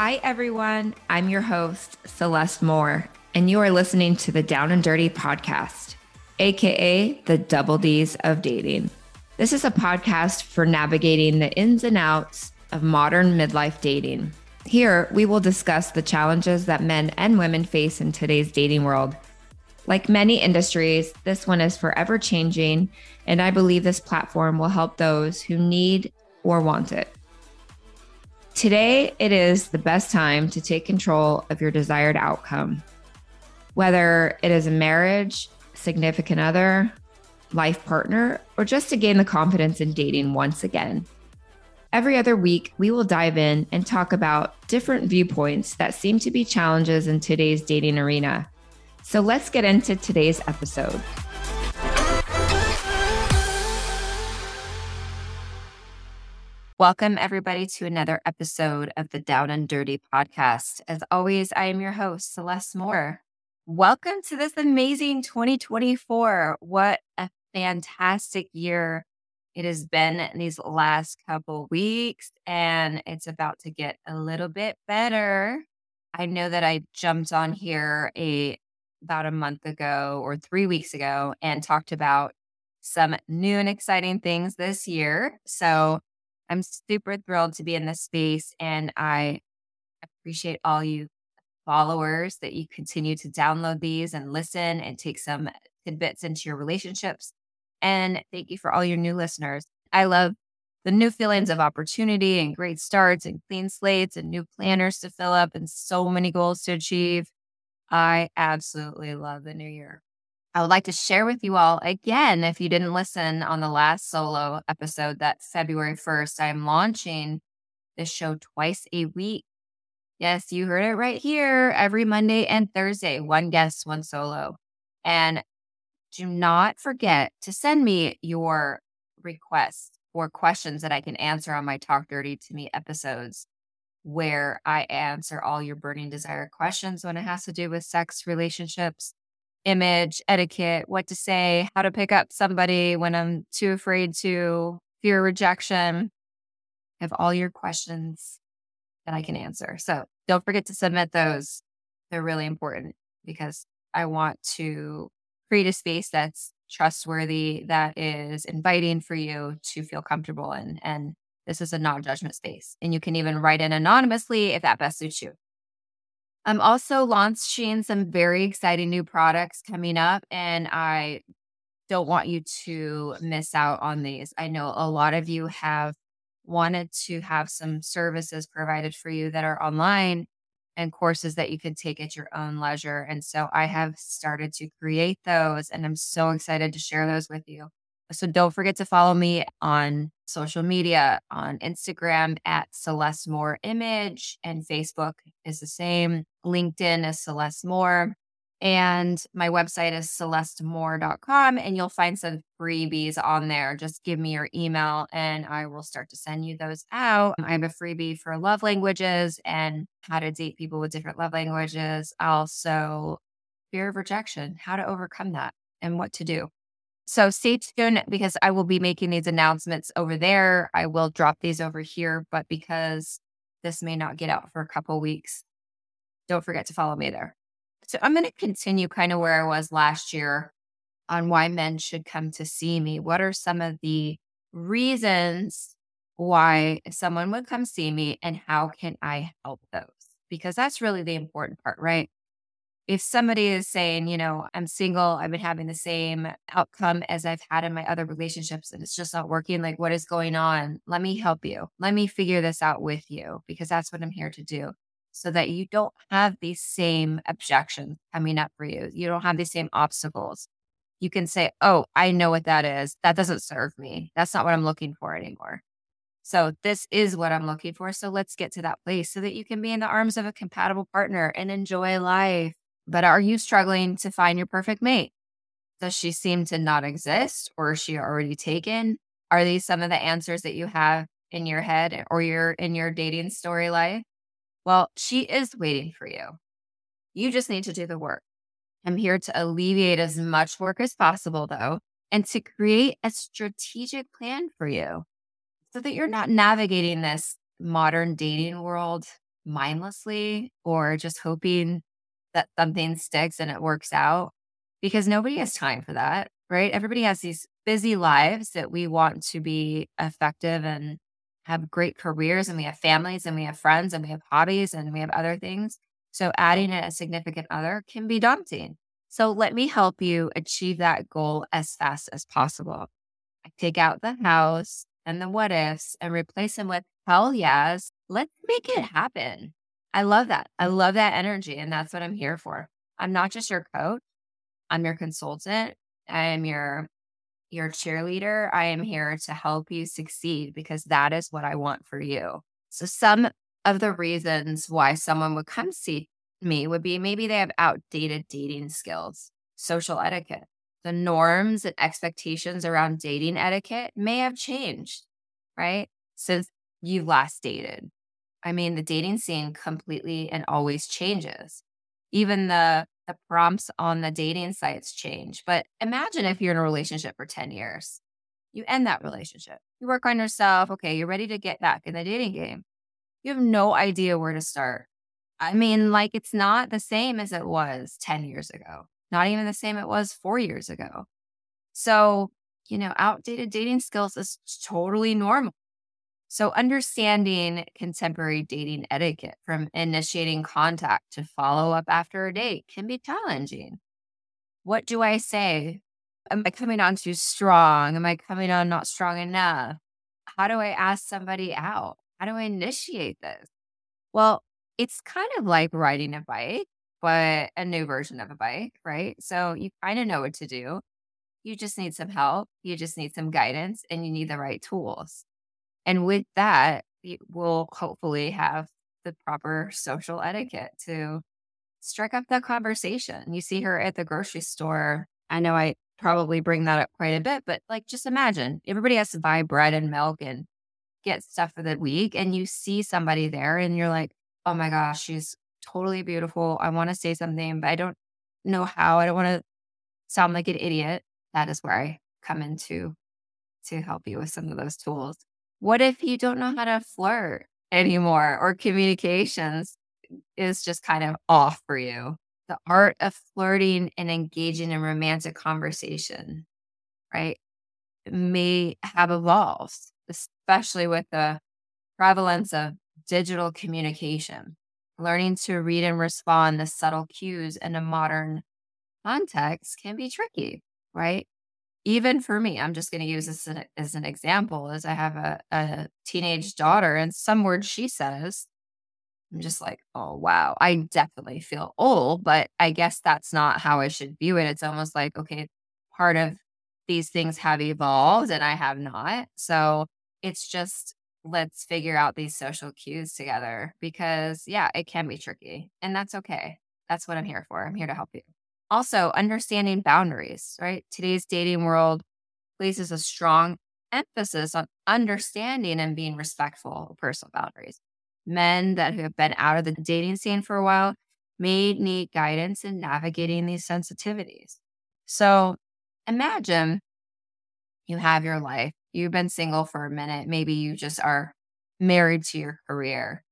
Hi, everyone. I'm your host, Celeste Moore, and you are listening to the Down and Dirty podcast, aka the Double D's of dating. This is a podcast for navigating the ins and outs of modern midlife dating. Here, we will discuss the challenges that men and women face in today's dating world. Like many industries, this one is forever changing, and I believe this platform will help those who need or want it. Today, it is the best time to take control of your desired outcome. Whether it is a marriage, significant other, life partner, or just to gain the confidence in dating once again. Every other week, we will dive in and talk about different viewpoints that seem to be challenges in today's dating arena. So let's get into today's episode. Welcome, everybody, to another episode of the Down and Dirty podcast. As always, I am your host, Celeste Moore. Welcome to this amazing 2024. What a fantastic year it has been in these last couple weeks, and it's about to get a little bit better. I know that I jumped on here about a month ago or 3 weeks ago and talked about some new and exciting things this year. So I'm super thrilled to be in this space, and I appreciate all you followers that you continue to download these and listen and take some tidbits into your relationships. And thank you for all your new listeners. I love the new feelings of opportunity and great starts and clean slates and new planners to fill up and so many goals to achieve. I absolutely love the new year. I would like to share with you all again, if you didn't listen on the last solo episode, that February 1st, I'm launching this show twice a week. Yes, you heard it right here. Every Monday and Thursday, one guest, one solo. And do not forget to send me your requests or questions that I can answer on my Talk Dirty to Me episodes, where I answer all your burning desire questions when it has to do with sex, relationships, image, etiquette, what to say, how to pick up somebody when I'm too afraid to, fear rejection. I have all your questions that I can answer. So don't forget to submit those. They're really important because I want to create a space that's trustworthy, that is inviting for you to feel comfortable in. And this is a non-judgment space. And you can even write in anonymously if that best suits you. I'm also launching some very exciting new products coming up, and I don't want you to miss out on these. I know a lot of you have wanted to have some services provided for you that are online and courses that you can take at your own leisure. And so I have started to create those, and I'm so excited to share those with you. So don't forget to follow me on social media, on Instagram at Celeste Moore Image, and Facebook is the same. LinkedIn is Celeste Moore. And my website is celestemore.com, and you'll find some freebies on there. Just give me your email and I will start to send you those out. I have a freebie for love languages and how to date people with different love languages. Also, fear of rejection, how to overcome that and what to do. So stay tuned because I will be making these announcements over there. I will drop these over here, but because this may not get out for a couple weeks, don't forget to follow me there. So I'm going to continue kind of where I was last year on why men should come to see me. What are some of the reasons why someone would come see me, and how can I help those? Because that's really the important part, right? If somebody is saying, I'm single, I've been having the same outcome as I've had in my other relationships and it's just not working, like, what is going on? Let me help you. Let me figure this out with you, because that's what I'm here to do, so that you don't have these same objections coming up for you. You don't have these same obstacles. You can say, oh, I know what that is. That doesn't serve me. That's not what I'm looking for anymore. So this is what I'm looking for. So let's get to that place so that you can be in the arms of a compatible partner and enjoy life. But are you struggling to find your perfect mate? Does she seem to not exist, or is she already taken? Are these some of the answers that you have in your head or in your dating story life? Well, she is waiting for you. You just need to do the work. I'm here to alleviate as much work as possible, though, and to create a strategic plan for you so that you're not navigating this modern dating world mindlessly or just hoping that something sticks and it works out because nobody has time for that, right? Everybody has these busy lives that we want to be effective and have great careers, and we have families and we have friends and we have hobbies and we have other things. So adding a significant other can be daunting. So let me help you achieve that goal as fast as possible. I take out the house and the what ifs and replace them with hell yes. Let's make it happen. I love that. I love that energy. And that's what I'm here for. I'm not just your coach. I'm your consultant. I am your cheerleader. I am here to help you succeed because that is what I want for you. So some of the reasons why someone would come see me would be maybe they have outdated dating skills, social etiquette. The norms and expectations around dating etiquette may have changed, right? Since you last dated. I mean, the dating scene completely and always changes. Even the prompts on the dating sites change. But imagine if you're in a relationship for 10 years. You end that relationship. You work on yourself. Okay, you're ready to get back in the dating game. You have no idea where to start. I mean, like it's not the same as it was 10 years ago. Not even the same it was 4 years ago. So, outdated dating skills is totally normal. So, understanding contemporary dating etiquette from initiating contact to follow up after a date can be challenging. What do I say? Am I coming on too strong? Am I coming on not strong enough? How do I ask somebody out? How do I initiate this? Well, it's kind of like riding a bike, but a new version of a bike, right? So you kind of know what to do. You just need some help. You just need some guidance and you need the right tools. And with that, you will hopefully have the proper social etiquette to strike up that conversation. You see her at the grocery store. I know I probably bring that up quite a bit, but like just imagine everybody has to buy bread and milk and get stuff for the week. And you see somebody there and you're like, oh my gosh, she's totally beautiful. I want to say something, but I don't know how. I don't want to sound like an idiot. That is where I come into to help you with some of those tools. What if you don't know how to flirt anymore or communications is just kind of off for you? The art of flirting and engaging in romantic conversation, right, may have evolved, especially with the prevalence of digital communication. Learning to read and respond to subtle cues in a modern context can be tricky, right? Even for me, I'm just going to use this as an example, as I have a teenage daughter, and some words she says, I'm just like, oh, wow. I definitely feel old, but I guess that's not how I should view it. It's almost like, okay, part of these things have evolved and I have not. So it's just, let's figure out these social cues together because, yeah, it can be tricky and that's okay. That's what I'm here for. I'm here to help you. Also, understanding boundaries, right? Today's dating world places a strong emphasis on understanding and being respectful of personal boundaries. Men that who have been out of the dating scene for a while may need guidance in navigating these sensitivities. So imagine you have your life, you've been single for a minute, maybe you just are married to your career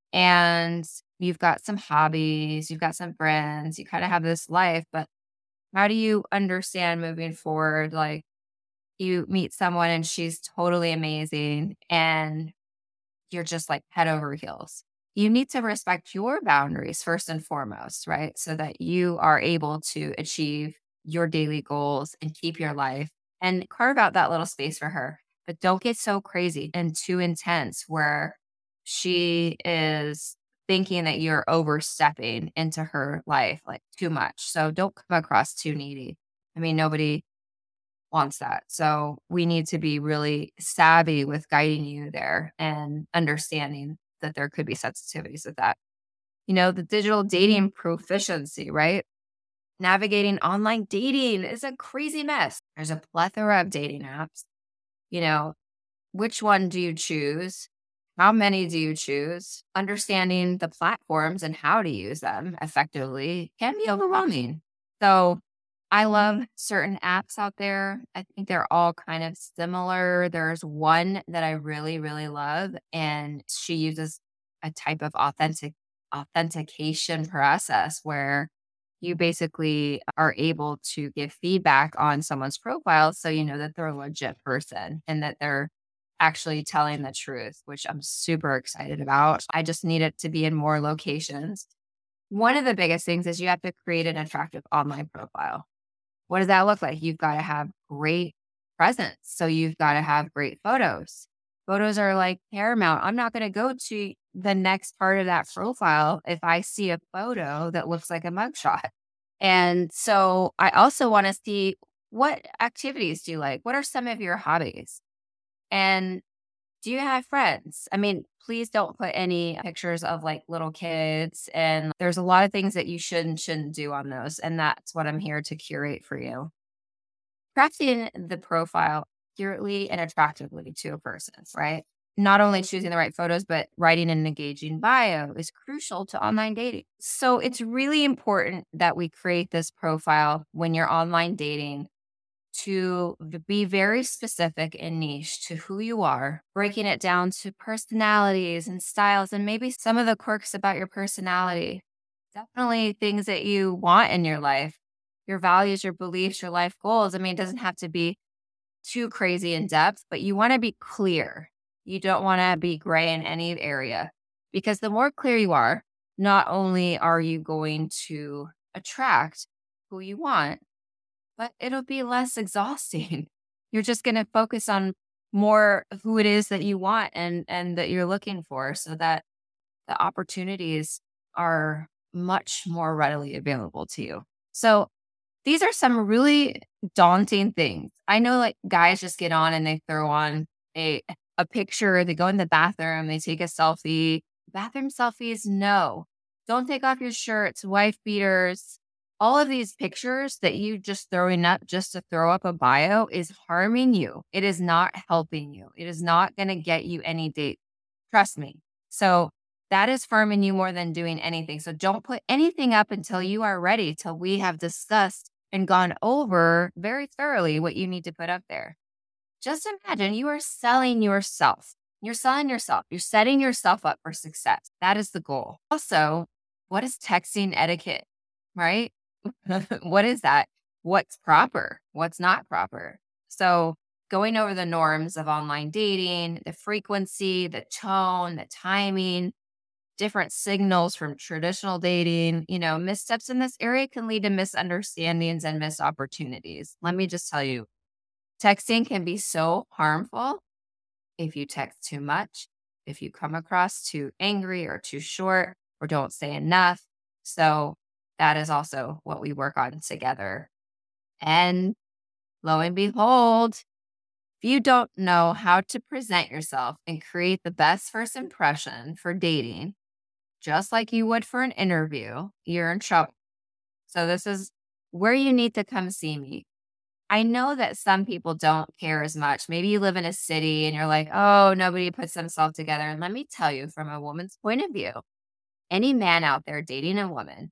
and you've got some hobbies, you've got some friends, you kind of have this life, but how do you understand moving forward? Like, you meet someone and she's totally amazing and you're just like head over heels. You need to respect your boundaries first and foremost, right? So that you are able to achieve your daily goals and keep your life and carve out that little space for her. But don't get so crazy and too intense where she is thinking that you're overstepping into her life like too much. So don't come across too needy. I mean, nobody wants that. So we need to be really savvy with guiding you there and understanding that there could be sensitivities with that. The digital dating proficiency, right? Navigating online dating is a crazy mess. There's a plethora of dating apps. You know, which one do you choose? How many do you choose? Understanding the platforms and how to use them effectively can be overwhelming. So I love certain apps out there. I think they're all kind of similar. There's one that I really, really love, and she uses a type of authentication process where you basically are able to give feedback on someone's profile so you know that they're a legit person and that they're actually telling the truth, which I'm super excited about. I just need it to be in more locations. One of the biggest things is you have to create an attractive online profile. What does that look like? You've got to have great presence. So you've got to have great photos. Photos are like paramount. I'm not going to go to the next part of that profile if I see a photo that looks like a mugshot. And so I also want to see, what activities do you like? What are some of your hobbies? And do you have friends? I mean, please don't put any pictures of like little kids. And there's a lot of things that you shouldn't do on those. And that's what I'm here to curate for you. Crafting the profile accurately and attractively to a person, right? Not only choosing the right photos, but writing an engaging bio is crucial to online dating. So it's really important that we create this profile when you're online dating to be very specific and niche to who you are, breaking it down to personalities and styles and maybe some of the quirks about your personality. Definitely things that you want in your life, your values, your beliefs, your life goals. I mean, it doesn't have to be too crazy in depth, but you want to be clear. You don't want to be gray in any area because the more clear you are, not only are you going to attract who you want, but it'll be less exhausting. You're just going to focus on more of who it is that you want and that you're looking for so that the opportunities are much more readily available to you. So these are some really daunting things. I know like guys just get on and they throw on a picture, they go in the bathroom, they take a selfie. Bathroom selfies, no. Don't take off your shirts, wife beaters. All of these pictures that you just throwing up just to throw up a bio is harming you. It is not helping you. It is not going to get you any date. Trust me. So that is harming you more than doing anything. So don't put anything up until you are ready, till we have discussed and gone over very thoroughly what you need to put up there. Just imagine you are selling yourself. You're selling yourself. You're setting yourself up for success. That is the goal. Also, what is texting etiquette, right? What is that? What's proper? What's not proper? So, going over the norms of online dating, the frequency, the tone, the timing, different signals from traditional dating, missteps in this area can lead to misunderstandings and missed opportunities. Let me just tell you, texting can be so harmful if you text too much, if you come across too angry or too short or don't say enough. So that is also what we work on together. And lo and behold, if you don't know how to present yourself and create the best first impression for dating, just like you would for an interview, you're in trouble. So this is where you need to come see me. I know that some people don't care as much. Maybe you live in a city and you're like, oh, nobody puts themselves together. And let me tell you, from a woman's point of view, any man out there dating a woman,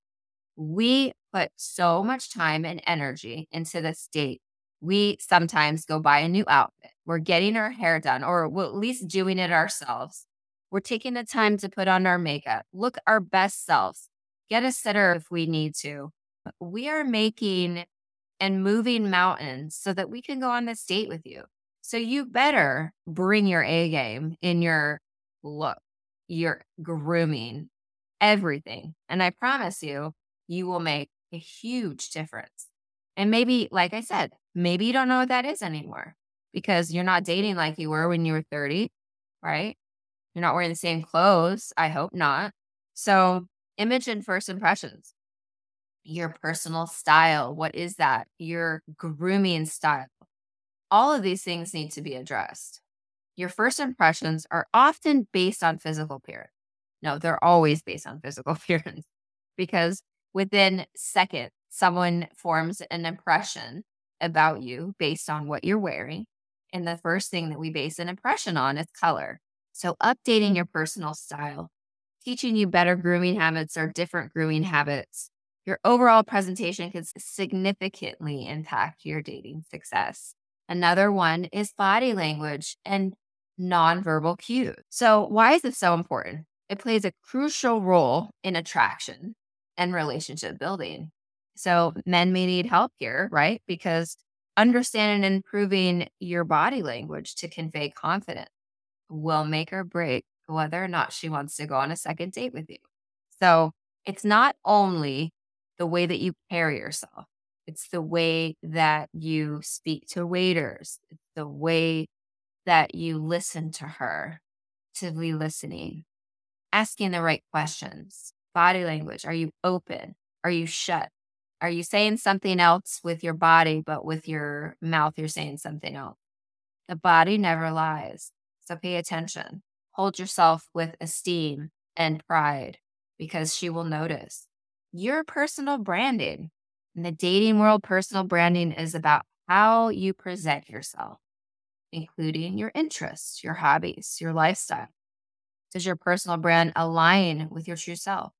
we put so much time and energy into this date. We sometimes go buy a new outfit. We're getting our hair done, or we're at least doing it ourselves. We're taking the time to put on our makeup, look our best selves, get a sitter if we need to. We are making and moving mountains so that we can go on this date with you. So you better bring your A game in your look, your grooming, everything. And I promise you, you will make a huge difference. And maybe, like I said, maybe you don't know what that is anymore because you're not dating like you were when you were 30, right? You're not wearing the same clothes. I hope not. So, image and first impressions, your personal style. What is that? Your grooming style. All of these things need to be addressed. Your first impressions are often based on physical appearance. No, they're always based on physical appearance because within seconds, someone forms an impression about you based on what you're wearing. And the first thing that we base an impression on is color. So updating your personal style, teaching you better grooming habits or different grooming habits, your overall presentation can significantly impact your dating success. Another one is body language and nonverbal cues. So why is this so important? it plays a crucial role in attraction and relationship building. So men may need help here, right? Because understanding and improving your body language to convey confidence will make or break whether or not she wants to go on a second date with you. So it's not only the way that you carry yourself, it's the way that you speak to waiters, it's the way that you listen to her, actively listening, asking the right questions, body language. Are you open? Are you shut? Are you saying something else with your body, but with your mouth, you're saying something else? The body never lies. So pay attention. Hold yourself with esteem and pride because she will notice. Your personal branding. In the dating world, personal branding is about how you present yourself, including your interests, your hobbies, your lifestyle. Does your personal brand align with your true self?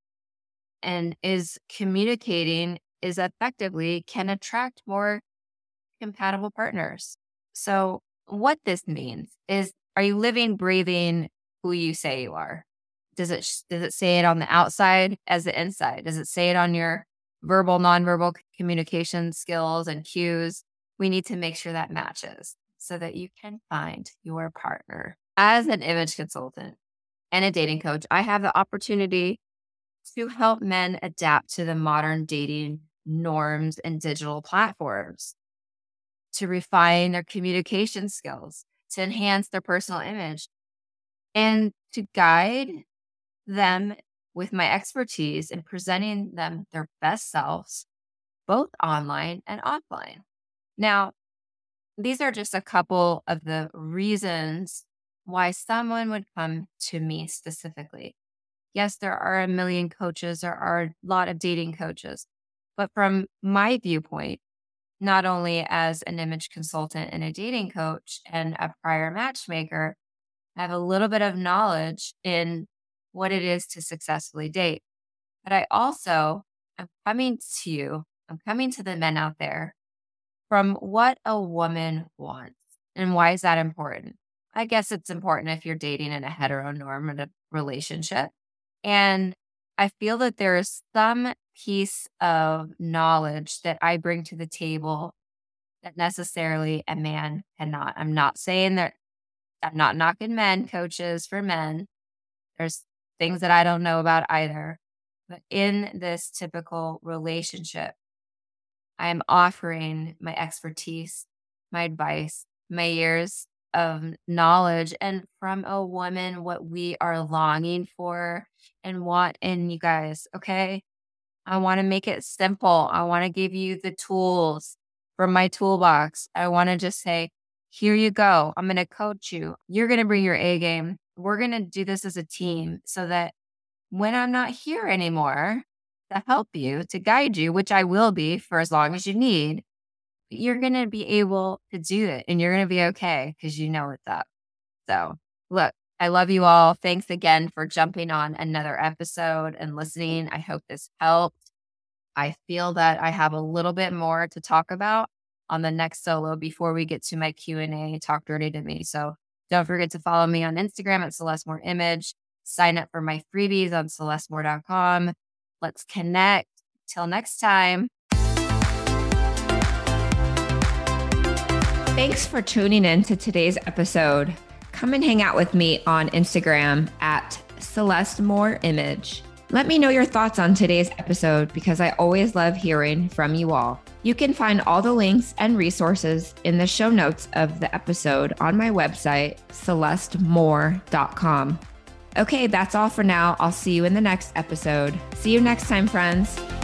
And is communicating is effectively can attract more compatible partners. So what this means is, are you living, breathing who you say you are? Does it say it on the outside as the inside? Does it say it on your verbal, nonverbal communication skills and cues? We need to make sure that matches so that you can find your partner. As an image consultant and a dating coach, I have the opportunity to help men adapt to the modern dating norms and digital platforms, to refine their communication skills, to enhance their personal image, and to guide them with my expertise in presenting them their best selves, both online and offline. Now, these are just a couple of the reasons why someone would come to me specifically. Yes, there are a million coaches, there are a lot of dating coaches, but from my viewpoint, not only as an image consultant and a dating coach and a prior matchmaker, I have a little bit of knowledge in what it is to successfully date. But I also am coming to you, I'm coming to the men out there from what a woman wants. And why is that important? I guess it's important if you're dating in a heteronormative relationship. And I feel that there is some piece of knowledge that I bring to the table that necessarily a man cannot. I'm not saying that I'm not knocking men, coaches for men. There's things that I don't know about either. But in this typical relationship, I am offering my expertise, my advice, my years of knowledge, and from a woman, what we are longing for and want in you guys. Okay. I want to make it simple. I want to give you the tools from my toolbox. I want to just say, here you go. I'm going to coach you. You're going to bring your A game. We're going to do this as a team so that when I'm not here anymore to help you, to guide you, which I will be for as long as you need, you're going to be able to do it and you're going to be okay because you know what's up. So look, I love you all. Thanks again for jumping on another episode and listening. I hope this helped. I feel that I have a little bit more to talk about on the next solo before we get to my Q&A, Talk Dirty to Me. So don't forget to follow me on Instagram at Celeste Moore Image. Sign up for my freebies on CelesteMoore.com. Let's connect. Till next time. Thanks for tuning in to today's episode. Come and hang out with me on Instagram at Celeste Moore Image. Let me know your thoughts on today's episode because I always love hearing from you all. You can find all the links and resources in the show notes of the episode on my website, CelesteMoore.com. Okay, that's all for now. I'll see you in the next episode. See you next time, friends.